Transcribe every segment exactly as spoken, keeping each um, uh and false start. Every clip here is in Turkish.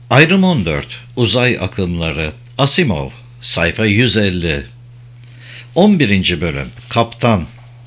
Ayrım on dört. Uzay akımları. Asimov. Sayfa yüz elli. on birinci bölüm. Kaptan.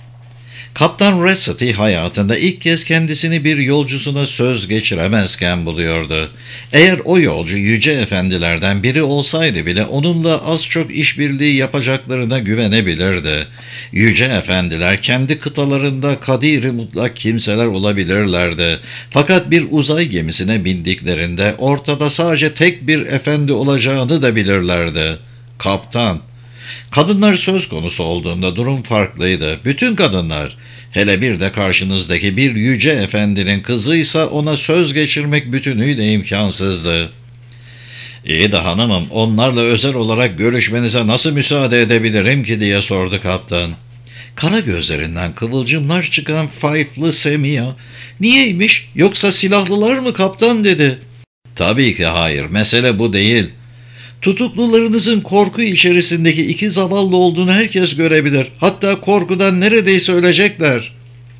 Kaptan Racity hayatında ilk kez kendisini bir yolcusuna söz geçiremezken buluyordu. Eğer o yolcu yüce efendilerden biri olsaydı bile onunla az çok işbirliği yapacaklarına güvenebilirdi. Yüce efendiler kendi kıtalarında kadiri mutlak kimseler olabilirlerdi. Fakat bir uzay gemisine bindiklerinde ortada sadece tek bir efendi olacağını da bilirlerdi. Kaptan. Kadınlar söz konusu olduğunda durum farklıydı. Bütün kadınlar, hele bir de karşınızdaki bir yüce efendinin kızıysa ona söz geçirmek bütünüyle imkansızdı. İyi de hanımım, onlarla özel olarak görüşmenize nasıl müsaade edebilirim ki diye sordu kaptan. Kara gözlerinden kıvılcımlar çıkan Fayflı Semiha, niyeymiş yoksa silahlılar mı kaptan dedi. Tabii ki hayır, mesele bu değil. Tutuklularınızın korku içerisindeki iki zavallı olduğunu herkes görebilir. Hatta korkudan neredeyse ölecekler.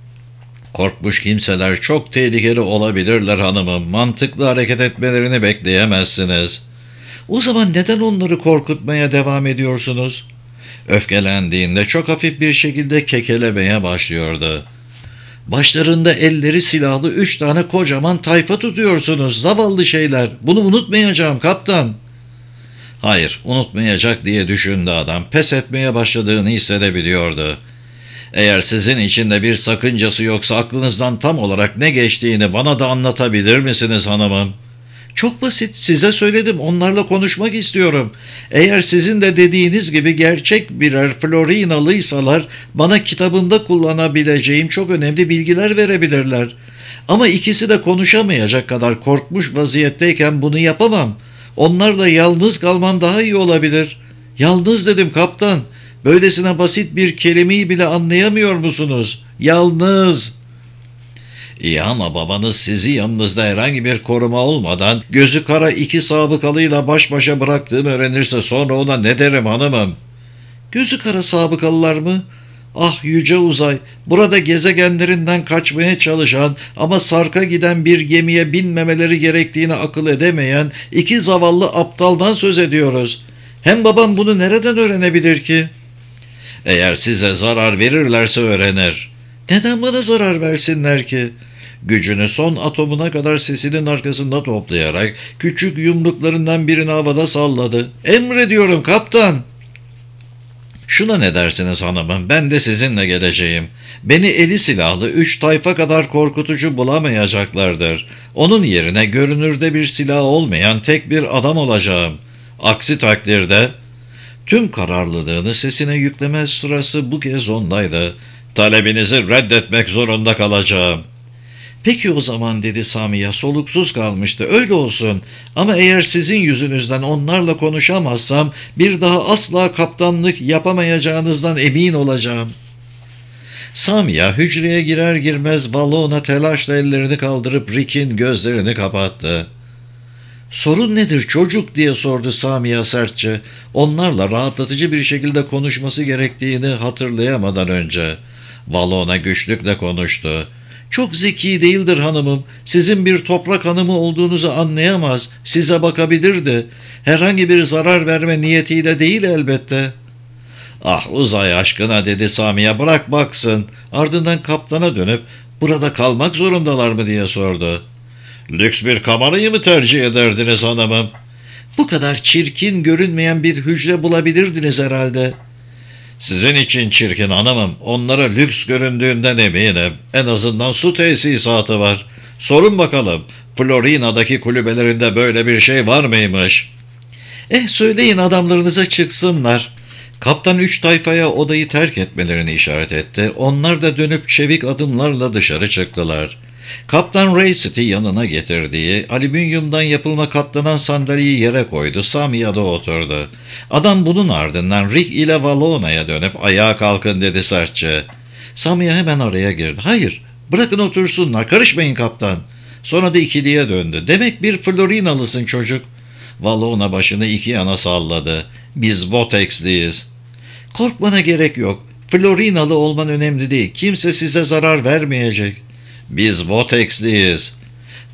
Korkmuş kimseler çok tehlikeli olabilirler hanımım. Mantıklı hareket etmelerini bekleyemezsiniz. O zaman neden onları korkutmaya devam ediyorsunuz? Öfkelendiğinde çok hafif bir şekilde kekelemeye başlıyordu. Başlarında elleri silahlı üç tane kocaman tayfa tutuyorsunuz. Zavallı şeyler. Bunu unutmayacağım kaptan. Hayır, unutmayacak diye düşündü adam. Pes etmeye başladığını hissedebiliyordu. Eğer sizin için de bir sakıncası yoksa aklınızdan tam olarak ne geçtiğini bana da anlatabilir misiniz hanımım? Çok basit, size söyledim, onlarla konuşmak istiyorum. Eğer sizin de dediğiniz gibi gerçek birer Florinalıysalar bana kitabımda kullanabileceğim çok önemli bilgiler verebilirler. Ama ikisi de konuşamayacak kadar korkmuş vaziyetteyken bunu yapamam. Onlarla yalnız kalmam daha iyi olabilir. Yalnız dedim kaptan. Böylesine basit bir kelimeyi bile anlayamıyor musunuz? Yalnız. İyi ama babanız sizi yanınızda herhangi bir koruma olmadan gözü kara iki sabıkalıyla baş başa bıraktığımı öğrenirse sonra ona ne derim hanımım? Gözü kara sabıkalılar mı? Ah yüce uzay, burada gezegenlerinden kaçmaya çalışan ama Sark'a giden bir gemiye binmemeleri gerektiğini akıl edemeyen iki zavallı aptaldan söz ediyoruz. Hem babam bunu nereden öğrenebilir ki? Eğer size zarar verirlerse öğrenir. Neden bana zarar versinler ki? Gücünü son atomuna kadar sesinin arkasında toplayarak küçük yumruklarından birini havada salladı. Emrediyorum kaptan. Şuna ne dersiniz hanımım, ben de sizinle geleceğim. Beni eli silahlı üç tayfa kadar korkutucu bulamayacaklardır. Onun yerine görünürde bir silah olmayan tek bir adam olacağım. Aksi takdirde... Tüm kararlılığını sesine yükleme sırası bu kez ondaydı. Talebinizi reddetmek zorunda kalacağım. Peki o zaman dedi Samiha, soluksuz kalmıştı. Öyle olsun ama eğer sizin yüzünüzden onlarla konuşamazsam bir daha asla kaptanlık yapamayacağınızdan emin olacağım. Samiha hücreye girer girmez Valona telaşla ellerini kaldırıp Rick'in gözlerini kapattı. Sorun nedir çocuk diye sordu Samiha sertçe. Onlarla rahatlatıcı bir şekilde konuşması gerektiğini hatırlayamadan önce. Valona güçlükle konuştu. Çok zeki değildir hanımım. Sizin bir toprak hanımı olduğunuzu anlayamaz. Size bakabilirdi. Herhangi bir zarar verme niyetiyle değil elbette. Ah uzay aşkına dedi Samiha, bırak baksın. Ardından kaptana dönüp burada kalmak zorundalar mı diye sordu. Lüks bir kamerayı mı tercih ederdiniz hanımım? Bu kadar çirkin görünmeyen bir hücre bulabilirdiniz herhalde. Sizin için çirkin hanımım. Onlara lüks göründüğünden eminim. En azından su tesisatı var. Sorun bakalım. Florina'daki kulübelerinde böyle bir şey var mıymış? Eh söyleyin adamlarınıza çıksınlar. Kaptan üç tayfaya odayı terk etmelerini işaret etti. Onlar da dönüp çevik adımlarla dışarı çıktılar. Kaptan Racity yanına getirdiği alüminyumdan yapılma katlanan sandalyeyi yere koydu. Samiha da oturdu. Adam bunun ardından Rick ile Valona'ya dönüp ayağa kalkın dedi sertçe. Samiha hemen araya girdi. Hayır, bırakın otursunlar, karışmayın kaptan. Sonra da ikiliye döndü. Demek bir Florinalısın çocuk. Valona başını iki yana salladı. Biz Votex'liyiz. Korkmana gerek yok. Florinalı olman önemli değil. Kimse size zarar vermeyecek. Biz Votex'liyiz.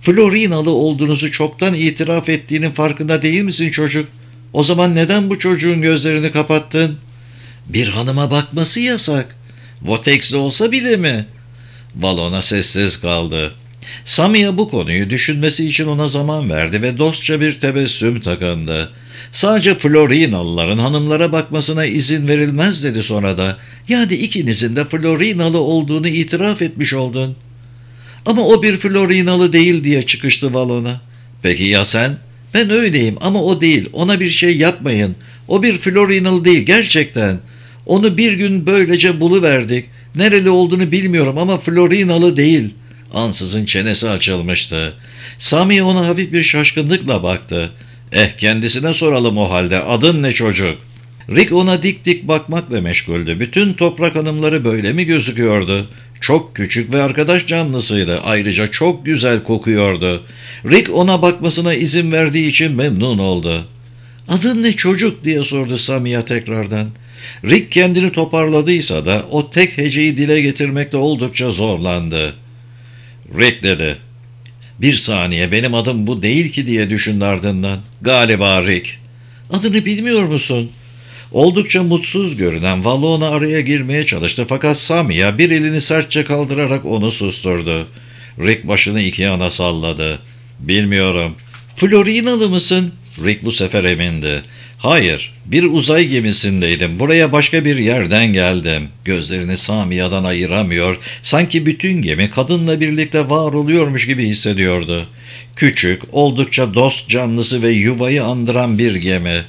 Florinalı olduğunuzu çoktan itiraf ettiğinin farkında değil misin çocuk? O zaman neden bu çocuğun gözlerini kapattın? Bir hanıma bakması yasak. Votex'li olsa bile mi? Valona sessiz kaldı. Samia bu konuyu düşünmesi için ona zaman verdi ve dostça bir tebessüm takındı. Sadece Florinalıların hanımlara bakmasına izin verilmez dedi sonra da. Yani ikinizin de Florinalı olduğunu itiraf etmiş oldun. Ama o bir Florinalı değil diye çıkıştı Valona. Peki ya sen? Ben öyleyim ama o değil. Ona bir şey yapmayın. O bir Florinalı değil gerçekten. Onu bir gün böylece buluverdik. Nereli olduğunu bilmiyorum ama Florinalı değil. Ansızın çenesi açılmıştı. Sami ona hafif bir şaşkınlıkla baktı. Eh kendisine soralım o halde. Adın ne çocuk? Rick ona dik dik bakmakla meşguldü. Bütün toprak hanımları böyle mi gözüküyordu? Çok küçük ve arkadaş canlısıydı. Ayrıca çok güzel kokuyordu. Rick ona bakmasına izin verdiği için memnun oldu. Adın ne çocuk diye sordu Samia tekrardan. Rick kendini toparladıysa da o tek heceyi dile getirmekte oldukça zorlandı. Rick dedi. Bir saniye benim adım bu değil ki diye düşündü ardından. Galiba Rick. Adını bilmiyor musun? Oldukça mutsuz görünen Valona araya girmeye çalıştı fakat Samia bir elini sertçe kaldırarak onu susturdu. Rick başını iki yana salladı. Bilmiyorum. Florinalı mısın? Rick bu sefer emindi. Hayır, bir uzay gemisindeydim. Buraya başka bir yerden geldim. Gözlerini Samia'dan ayıramıyor. Sanki bütün gemi kadınla birlikte var oluyormuş gibi hissediyordu. Küçük, oldukça dost canlısı ve yuvayı andıran bir gemi.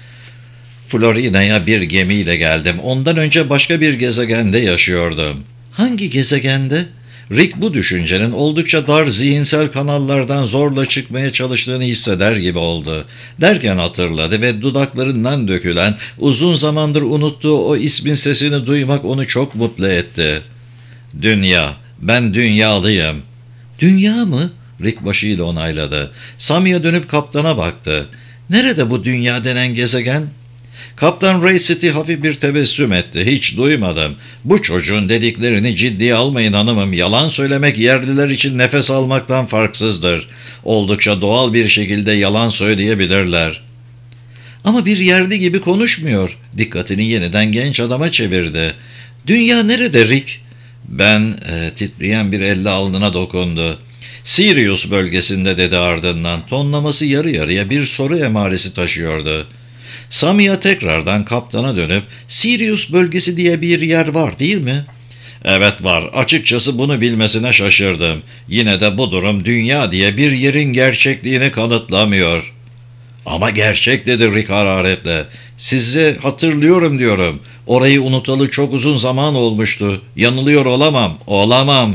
Florina'ya bir gemiyle geldim. Ondan önce başka bir gezegende yaşıyordum. Hangi gezegende? Rick bu düşüncenin oldukça dar zihinsel kanallardan zorla çıkmaya çalıştığını hisseder gibi oldu. Derken hatırladı ve dudaklarından dökülen, uzun zamandır unuttuğu o ismin sesini duymak onu çok mutlu etti. Dünya, ben dünyalıyım. Dünya mı? Rick başıyla onayladı. Samia dönüp kaptana baktı. Nerede bu dünya denen gezegen? Kaptan Ray City hafif bir tebessüm etti. Hiç duymadım. Bu çocuğun dediklerini ciddiye almayın hanımım. Yalan söylemek yerliler için nefes almaktan farksızdır. Oldukça doğal bir şekilde yalan söyleyebilirler. Ama bir yerli gibi konuşmuyor. Dikkatini yeniden genç adama çevirdi. Dünya nerede Rick? Ben e, titreyen bir elle alnına dokundu. Sirius bölgesinde dedi ardından. Tonlaması yarı yarıya bir soru emaresi taşıyordu. Samia tekrardan kaptana dönüp Sirius bölgesi diye bir yer var değil mi? Evet var. Açıkçası bunu bilmesine şaşırdım. Yine de bu durum dünya diye bir yerin gerçekliğini kanıtlamıyor. Ama gerçek dedi Rick hararetle. Sizi hatırlıyorum diyorum. Orayı unutalı çok uzun zaman olmuştu. Yanılıyor olamam. Olamam.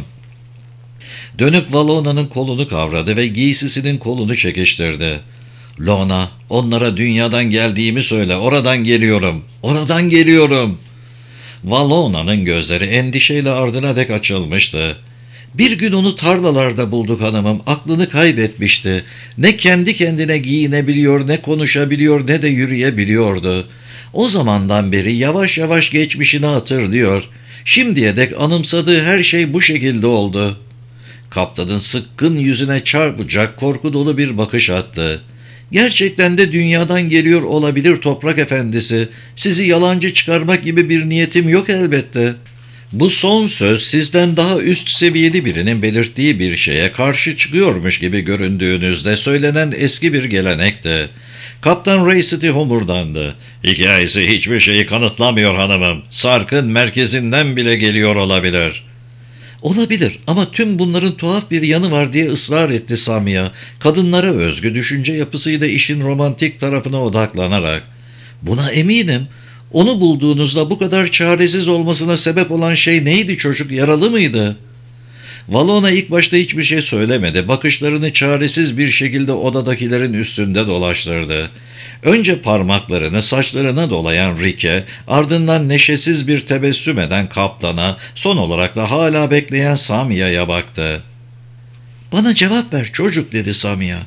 Dönüp Valona'nın kolunu kavradı ve giysisinin kolunu çekiştirdi. Lona, onlara dünyadan geldiğimi söyle. Oradan geliyorum. Oradan geliyorum. Valona'nın gözleri endişeyle ardına dek açılmıştı. Bir gün onu tarlalarda bulduk hanımım. Aklını kaybetmişti. Ne kendi kendine giyinebiliyor, ne konuşabiliyor, ne de yürüyebiliyordu. O zamandan beri yavaş yavaş geçmişini hatırlıyor. Şimdiye dek anımsadığı her şey bu şekilde oldu. Kaptanın sıkkın yüzüne çarpacak, korku dolu bir bakış attı. Gerçekten de dünyadan geliyor olabilir Toprak Efendisi. Sizi yalancı çıkarmak gibi bir niyetim yok elbette. Bu son söz sizden daha üst seviyeli birinin belirttiği bir şeye karşı çıkıyormuş gibi göründüğünüzde söylenen eski bir gelenekti. Kaptan Ray City homurdandı. Hikayesi hiçbir şeyi kanıtlamıyor hanımım. Sarkın merkezinden bile geliyor olabilir. Olabilir ama tüm bunların tuhaf bir yanı var diye ısrar etti Samia. Kadınlara özgü düşünce yapısıyla işin romantik tarafına odaklanarak. Buna eminim. Onu bulduğunuzda bu kadar çaresiz olmasına sebep olan şey neydi çocuk? Yaralı mıydı? Valona ilk başta hiçbir şey söylemedi. Bakışlarını çaresiz bir şekilde odadakilerin üstünde dolaştırdı. Önce parmaklarını saçlarına dolayan Rick'e, ardından neşesiz bir tebessüm eden kaptana, son olarak da hala bekleyen Samia'ya baktı. ''Bana cevap ver çocuk'' dedi Samia.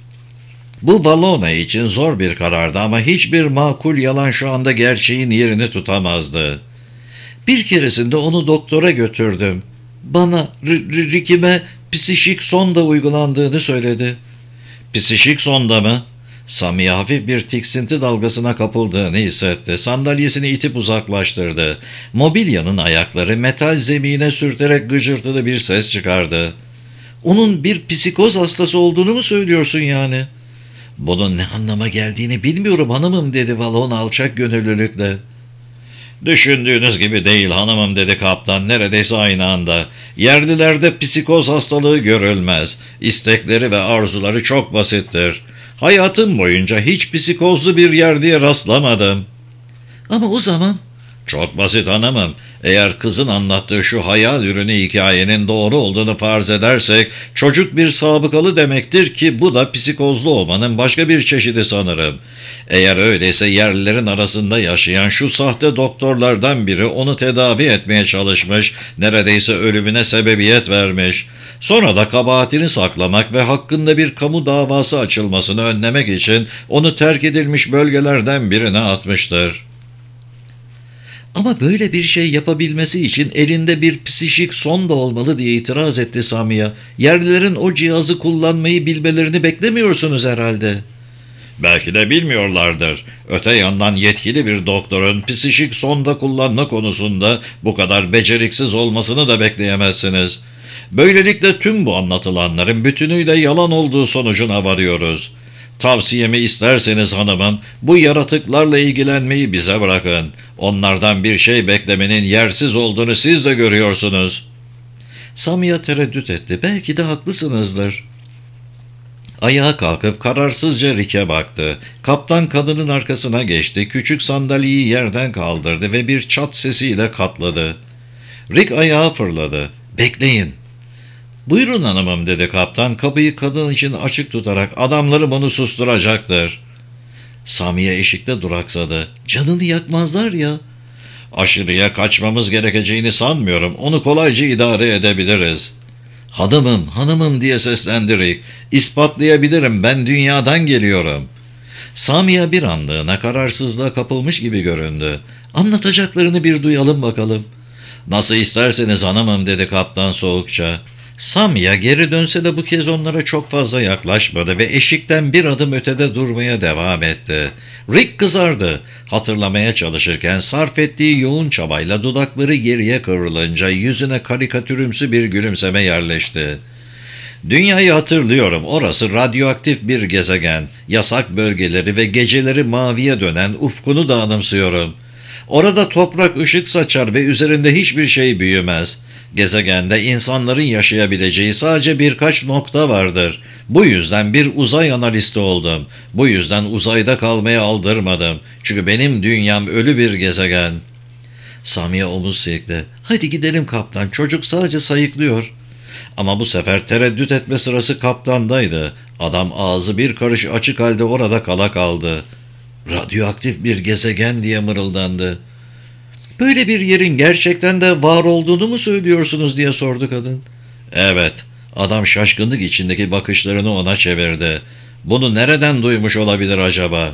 Bu Valona için zor bir karardı ama hiçbir makul yalan şu anda gerçeğin yerini tutamazdı. ''Bir keresinde onu doktora götürdüm. Bana, Rick'ime psişik sonda uygulandığını söyledi. Psişik sonda mı? Samiye hafif bir tiksinti dalgasına kapıldığını hissetti. Sandalyesini itip uzaklaştırdı. Mobilyanın ayakları metal zemine sürterek gıcırtılı bir ses çıkardı. Onun bir psikoz hastası olduğunu mu söylüyorsun yani? Bunun ne anlama geldiğini bilmiyorum hanımım, dedi Valon alçak gönüllülükle. Düşündüğünüz gibi değil hanımım, dedi kaptan neredeyse aynı anda. Yerlilerde psikoz hastalığı görülmez. İstekleri ve arzuları çok basittir. Hayatım boyunca hiç psikozlu bir yerliye rastlamadım. Ama o zaman... Çok basit hanımım. Eğer kızın anlattığı şu hayal ürünü hikayenin doğru olduğunu farz edersek, çocuk bir sabıkalı demektir ki bu da psikozlu olmanın başka bir çeşidi sanırım. Eğer öyleyse yerlilerin arasında yaşayan şu sahte doktorlardan biri onu tedavi etmeye çalışmış, neredeyse ölümüne sebebiyet vermiş. Sonra da kabahatini saklamak ve hakkında bir kamu davası açılmasını önlemek için onu terk edilmiş bölgelerden birine atmıştır. Ama böyle bir şey yapabilmesi için elinde bir psişik sonda olmalı diye itiraz etti Samiye. Yerlilerin o cihazı kullanmayı bilmelerini beklemiyorsunuz herhalde. Belki de bilmiyorlardır. Öte yandan yetkili bir doktorun psişik sonda kullanma konusunda bu kadar beceriksiz olmasını da bekleyemezsiniz. Böylelikle tüm bu anlatılanların bütünüyle yalan olduğu sonucuna varıyoruz. Tavsiyemi isterseniz hanımım, bu yaratıklarla ilgilenmeyi bize bırakın. Onlardan bir şey beklemenin yersiz olduğunu siz de görüyorsunuz. Samiye tereddüt etti. Belki de haklısınızdır. Ayağa kalkıp kararsızca Rick'e baktı. Kaptan kadının arkasına geçti, küçük sandalyeyi yerden kaldırdı ve bir çat sesiyle katladı. Rick ayağa fırladı. Bekleyin. Buyurun hanımım, dedi kaptan kapıyı kadın için açık tutarak. Adamlarım onu susturacaktır. Samiye eşikte duraksadı. Canını yakmazlar ya. Aşırıya kaçmamız gerekeceğini sanmıyorum. Onu kolayca idare edebiliriz. Hanımım, hanımım diye seslendi Rick. İspatlayabilirim, ben dünyadan geliyorum. Samiye bir anlığına kararsızlığa kapılmış gibi göründü. Anlatacaklarını bir duyalım bakalım. Nasıl isterseniz hanımım, dedi kaptan soğukça. Samya geri dönse de bu kez onlara çok fazla yaklaşmadı ve eşikten bir adım ötede durmaya devam etti. Rick kızardı. Hatırlamaya çalışırken sarf ettiği yoğun çabayla dudakları geriye kıvrılınca yüzüne karikatürümsü bir gülümseme yerleşti. Dünyayı hatırlıyorum. Orası radyoaktif bir gezegen. Yasak bölgeleri ve geceleri maviye dönen ufkunu da anımsıyorum. Orada toprak ışık saçar ve üzerinde hiçbir şey büyümez. Gezegende insanların yaşayabileceği sadece birkaç nokta vardır. Bu yüzden bir uzay analisti oldum. Bu yüzden uzayda kalmaya aldırmadım. Çünkü benim dünyam ölü bir gezegen. Samiye omuz silkti. Hadi gidelim kaptan, çocuk sadece sayıklıyor. Ama bu sefer tereddüt etme sırası kaptandaydı. Adam ağzı bir karış açık halde orada kala kaldı. Radyoaktif bir gezegen diye mırıldandı. Böyle bir yerin gerçekten de var olduğunu mu söylüyorsunuz diye sordu kadın. Evet. Adam şaşkınlık içindeki bakışlarını ona çevirdi. Bunu nereden duymuş olabilir acaba?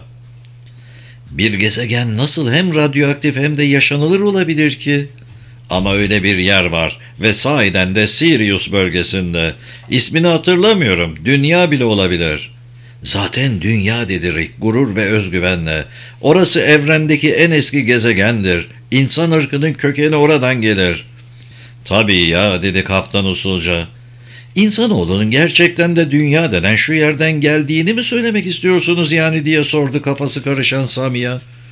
Bir gezegen nasıl hem radyoaktif hem de yaşanılır olabilir ki? Ama öyle bir yer var ve sahiden de Sirius bölgesinde. İsmini hatırlamıyorum. Dünya bile olabilir. Zaten dünya, dedi Rick gurur ve özgüvenle. Orası evrendeki en eski gezegendir. İnsan ırkının kökeni oradan gelir. Tabii ya, dedi kaptan usulca. İnsanoğlunun gerçekten de dünya denen şu yerden geldiğini mi söylemek istiyorsunuz yani diye sordu kafası karışan Samiye.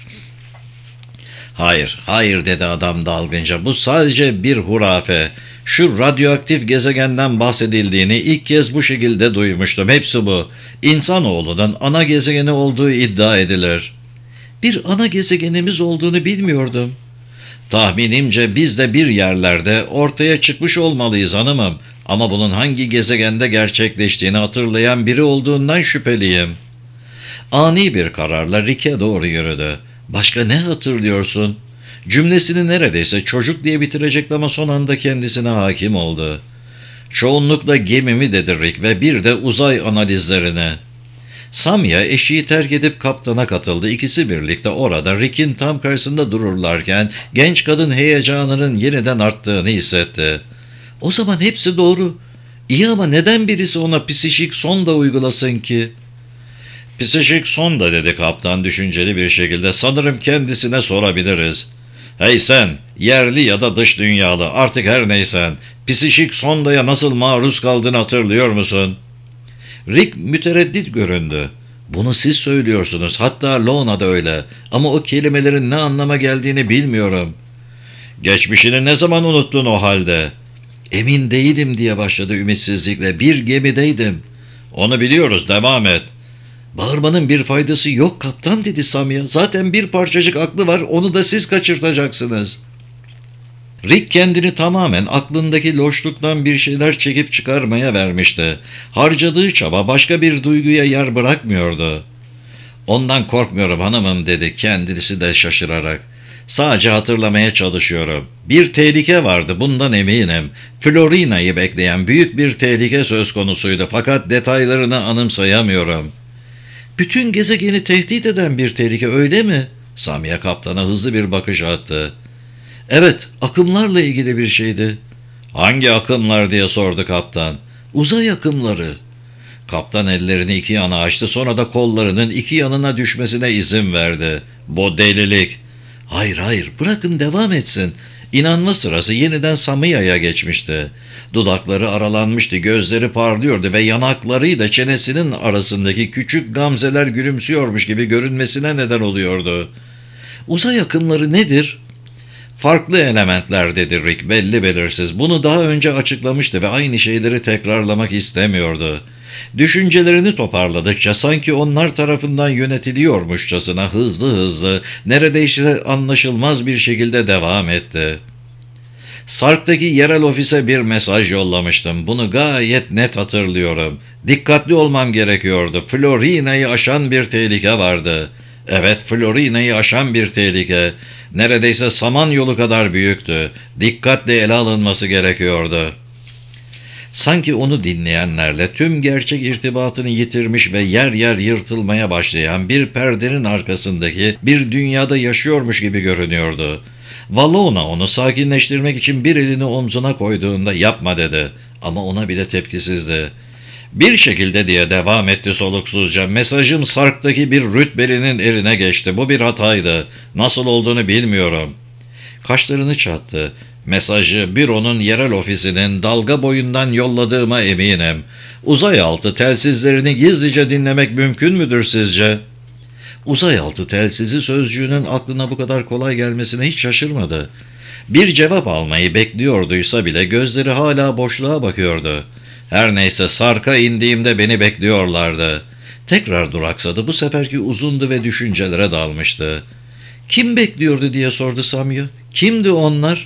Hayır, hayır, dedi adam dalgınca. Bu sadece bir hurafe. Şu radyoaktif gezegenden bahsedildiğini ilk kez bu şekilde duymuştum. Hepsi bu. İnsanoğlunun ana gezegeni olduğu iddia edilir. Bir ana gezegenimiz olduğunu bilmiyordum. Tahminimce biz de bir yerlerde ortaya çıkmış olmalıyız hanımım. Ama bunun hangi gezegende gerçekleştiğini hatırlayan biri olduğundan şüpheliyim. Ani bir kararla Rick'e doğru yürüdü. Başka ne hatırlıyorsun? Cümlesini neredeyse çocuk diye bitirecekti ama son anda kendisine hakim oldu. Çoğunlukla gemimi, dedi Rick ve bir de uzay analizlerine. Samya eşiği terk edip kaptana katıldı. İkisi birlikte orada Rick'in tam karşısında dururlarken genç kadın heyecanının yeniden arttığını hissetti. O zaman hepsi doğru. İyi ama neden birisi ona psikik sonda uygulasın ki? Psikik sonda dedi kaptan düşünceli bir şekilde. Sanırım kendisine sorabiliriz. Hey sen, yerli ya da dış dünyalı, artık her neysen, psikik sondaya nasıl maruz kaldığını hatırlıyor musun? Rick mütereddit göründü. Bunu siz söylüyorsunuz, hatta Lona da öyle. Ama o kelimelerin ne anlama geldiğini bilmiyorum. Geçmişini ne zaman unuttun o halde? Emin değilim diye başladı ümitsizlikle. Bir gemideydim. Onu biliyoruz, devam et. Bağırmanın bir faydası yok kaptan dedi Samya. Zaten bir parçacık aklı var, onu da siz kaçırtacaksınız. Rick kendini tamamen aklındaki loşluktan bir şeyler çekip çıkarmaya vermişti. Harcadığı çaba başka bir duyguya yer bırakmıyordu. Ondan korkmuyorum hanımım dedi kendisi de şaşırarak. Sadece hatırlamaya çalışıyorum. Bir tehlike vardı bundan eminim. Florina'yı bekleyen büyük bir tehlike söz konusuydu fakat detaylarını anımsayamıyorum. Bütün gezegeni tehdit eden bir tehlike öyle mi? Samya kaptana hızlı bir bakış attı. Evet, akımlarla ilgili bir şeydi. Hangi akımlar diye sordu kaptan. Uzay akımları. Kaptan ellerini iki yana açtı, sonra da kollarının iki yanına düşmesine izin verdi. Bu delilik. Hayır hayır, bırakın devam etsin. İnanma sırası yeniden Samya'ya geçmişti. Dudakları aralanmıştı, gözleri parlıyordu ve yanaklarıyla çenesinin arasındaki küçük gamzeler gülümsüyormuş gibi görünmesine neden oluyordu. Uzay akımları nedir? Farklı elementler dedi Rick belli belirsiz. Bunu daha önce açıklamıştı ve aynı şeyleri tekrarlamak istemiyordu. Düşüncelerini toparladıkça sanki onlar tarafından yönetiliyormuşçasına hızlı hızlı, neredeyse anlaşılmaz bir şekilde devam etti. Sark'taki yerel ofise bir mesaj yollamıştım. Bunu gayet net hatırlıyorum. Dikkatli olmam gerekiyordu. Florina'yı aşan bir tehlike vardı. Evet, Florina'yı aşan bir tehlike. Neredeyse Samanyolu kadar büyüktü. Dikkatle ele alınması gerekiyordu. Sanki onu dinleyenlerle tüm gerçek irtibatını yitirmiş ve yer yer yırtılmaya başlayan bir perdenin arkasındaki bir dünyada yaşıyormuş gibi görünüyordu. Valona onu sakinleştirmek için bir elini omzuna koyduğunda yapma dedi ama ona bile tepkisizdi. Bir şekilde diye devam etti soluksuzca. Mesajım Sark'taki bir rütbelinin eline geçti. Bu bir hataydı. Nasıl olduğunu bilmiyorum. Kaşlarını çattı. Mesajı büronun yerel ofisinin dalga boyundan yolladığıma eminim. Uzay altı telsizlerini gizlice dinlemek mümkün müdür sizce? Uzay altı telsizi sözcüğünün aklına bu kadar kolay gelmesine hiç şaşırmadı. Bir cevap almayı bekliyorduysa bile gözleri hala boşluğa bakıyordu. Her neyse Sark'a indiğimde beni bekliyorlardı. Tekrar duraksadı. Bu seferki uzundu ve düşüncelere dalmıştı. Kim bekliyordu diye sordu Samya. Kimdi onlar?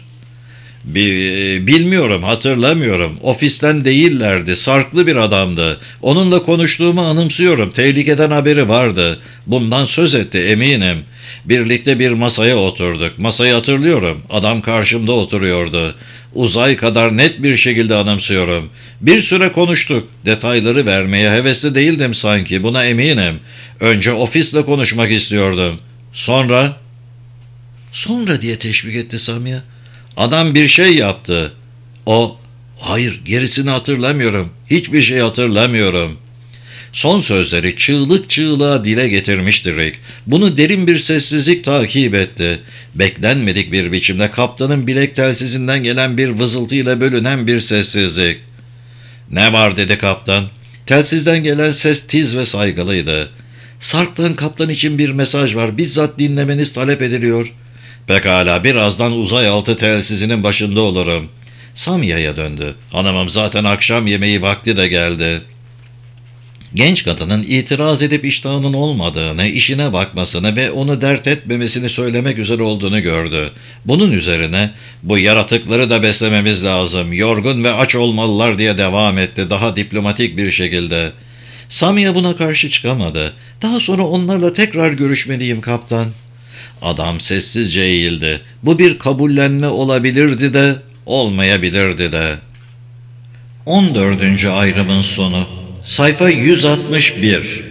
Bilmiyorum, hatırlamıyorum. Ofisten değillerdi. Sarklı bir adamdı. Onunla konuştuğumu anımsıyorum. Tehlikeden haberi vardı. Bundan söz etti eminim. Birlikte bir masaya oturduk. Masayı hatırlıyorum. Adam karşımda oturuyordu. Uzay kadar net bir şekilde anımsıyorum. Bir süre konuştuk. Detayları vermeye hevesli değildim sanki. Buna eminim. Önce ofisle konuşmak istiyordum. Sonra? Sonra diye teşvik etti Samya. Adam bir şey yaptı. O, hayır gerisini hatırlamıyorum. Hiçbir şey hatırlamıyorum. Son sözleri çığlık çığlığa dile getirmişti Rick. Bunu derin bir sessizlik takip etti. Beklenmedik bir biçimde kaptanın bilek telsizinden gelen bir vızıltıyla bölünen bir sessizlik. Ne var dedi kaptan. Telsizden gelen ses tiz ve saygılıydı. Sark'tan kaptan için bir mesaj var. Bizzat dinlemeniz talep ediliyor. Pekala, birazdan uzay altı telsizinin başında olurum. Samya'ya döndü. Hanımım zaten akşam yemeği vakti de geldi. Genç kadının itiraz edip iştahının olmadığını, işine bakmasını ve onu dert etmemesini söylemek üzere olduğunu gördü. Bunun üzerine bu yaratıkları da beslememiz lazım, yorgun ve aç olmalılar diye devam etti daha diplomatik bir şekilde. Samya buna karşı çıkamadı. Daha sonra onlarla tekrar görüşmeliyim kaptan. Adam sessizce eğildi. Bu bir kabullenme olabilirdi de, olmayabilirdi de. on dördüncü ayrımın sonu. Sayfa yüz altmış bir.